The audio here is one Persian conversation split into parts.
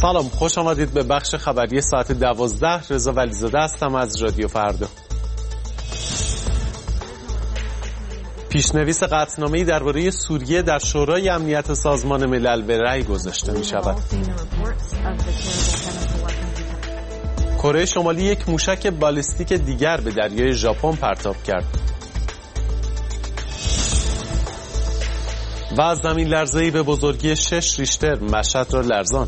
سلام، خوش آمدید به بخش خبری ساعت 12. رضا ولیزاده هستم از رادیو فردا. پیشنویس قطعنامه‌ای درباره سوریه در شورای امنیت سازمان ملل به رأی گذاشته می شود. کره شمالی یک موشک بالستیک دیگر به دریای ژاپن پرتاب کرد. و زمین لرزه‌ای به بزرگی 6 ریشتر مشهد را لرزاند.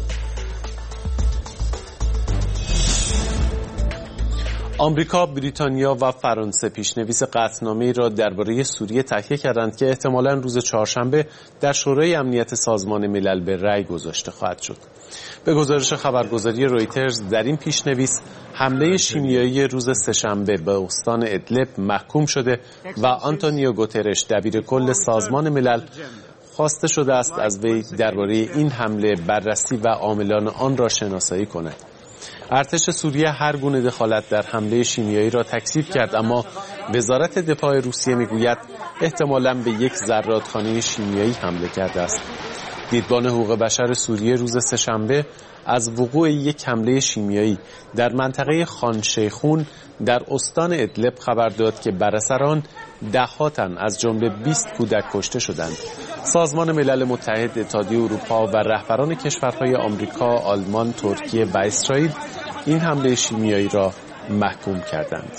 آمریکا، بریتانیا و فرانسه پیشنویس قطعنامه‌ای را درباره سوریه تهیه کردند که احتمالاً روز چهارشنبه در شورای امنیت سازمان ملل به رأی گذاشته خواهد شد. به گزارش خبرگزاری رویترز در این پیشنویس حمله شیمیایی روز سه‌شنبه به استان ادلب محکوم شده و آنتونیو گوترش دبیر کل سازمان ملل خواسته شده است از وی درباره این حمله بررسی و عاملان آن را شناسایی کند. ارتش سوریه هر گونه دخالت در حمله شیمیایی را تکذیب کرد، اما وزارت دفاع روسیه میگوید احتمالاً به یک زرادخانه شیمیایی حمله کرده است. دیدبان حقوق بشر سوریه روز سه‌شنبه از وقوع یک حمله شیمیایی در منطقه خان شیخون در استان ادلب خبر داد که بر اثر آن ده‌ها تن از جمله 20 کودک کشته شدند. سازمان ملل متحد، اتحادیه اروپا و رهبران کشورهای آمریکا، آلمان، ترکیه و اسرائیل این حمله شیمیایی را محکوم کردند.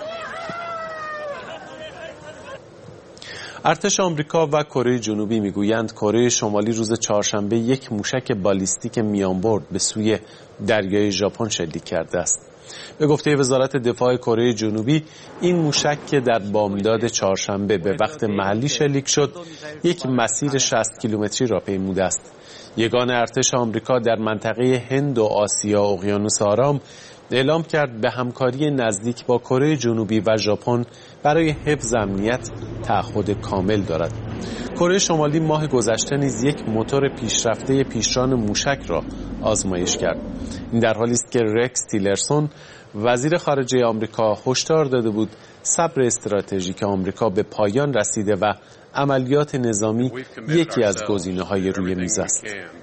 ارتش آمریکا و کره جنوبی میگویند کره شمالی روز چهارشنبه یک موشک بالیستیک میانبرد به سوی دریای ژاپن شلیک کرده است. به گفته وزارت دفاع کره جنوبی این موشک که در بامداد چهارشنبه به وقت محلی شلیک شد یک مسیر 60 کیلومتری را پیموده است. یگان ارتش آمریکا در منطقه هند و آسیا اقیانوس آرام اعلام کرد به همکاری نزدیک با کره جنوبی و ژاپن برای حفظ امنیت تعهد کامل دارد. کره شمالی ماه گذشته نیز یک موتور پیشرفته پیشران موشک را آزمایش کرد. این در حالی است که رکس تیلرسون وزیر خارجه آمریکا هشدار داده بود صبر استراتژیک آمریکا به پایان رسیده و عملیات نظامی یکی از گزینه‌های روی میز است.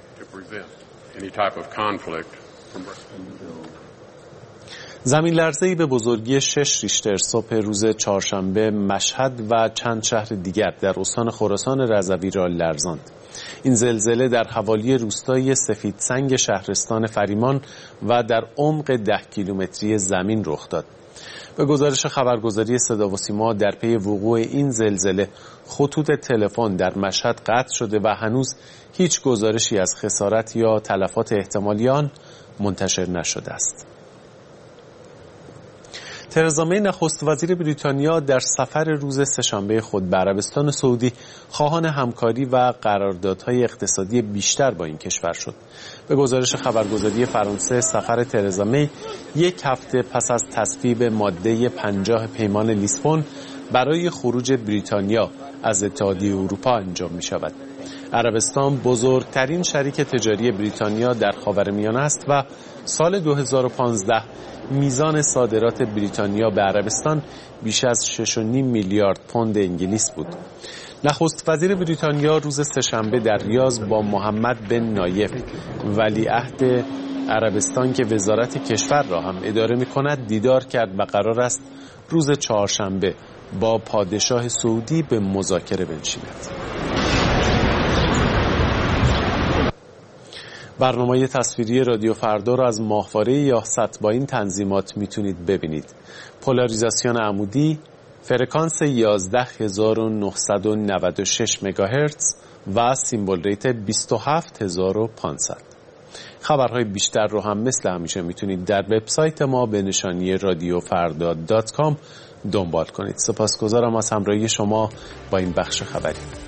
زمین لرزه‌ای به بزرگی 6 ریشتر صبح روز چهارشنبه مشهد و چند شهر دیگر در استان خراسان رضوی را لرزاند. این زلزله در حوالی روستای سفیدسنگ شهرستان فریمان و در عمق 10 کیلومتری زمین رخ داد. به گزارش خبرگزاری صدا و سیما در پی وقوع این زلزله خطوط تلفن در مشهد قطع شده و هنوز هیچ گزارشی از خسارت یا تلفات احتمالی آن منتشر نشده است. ترزا می نخست وزیر بریتانیا در سفر روز سه‌شنبه خود به عربستان سعودی خواهان همکاری و قراردادهای اقتصادی بیشتر با این کشور شد. به گزارش خبرگزاری فرانسه سفر ترزا می یک هفته پس از تصویب ماده 50 پیمان لیسبون برای خروج بریتانیا از اتحادیه اروپا انجام می شود. عربستان بزرگترین شریک تجاری بریتانیا در خاورمیانه است و سال 2015 میزان صادرات بریتانیا به عربستان بیش از 6.5 میلیارد پوند انگلیس بود. نخست وزیر بریتانیا روز سه‌شنبه در ریاض با محمد بن نایف ولیعهد عربستان که وزارت کشور را هم اداره می‌کند دیدار کرد و قرار است روز چهارشنبه با پادشاه سعودی به مذاکره بنشیند. برنامه تصویری رادیو فردا را از ماهواره یاست با این تنظیمات میتونید ببینید. پولاریزاسیون عمودی، فرکانس 11996 مگاهرتز و سیمبل ریت 27500. خبرهای بیشتر رو هم مثل همیشه میتونید در وبسایت ما به نشانی radiofrda.com دنبال کنید. سپاسگزارم از همراهی شما با این بخش خبری.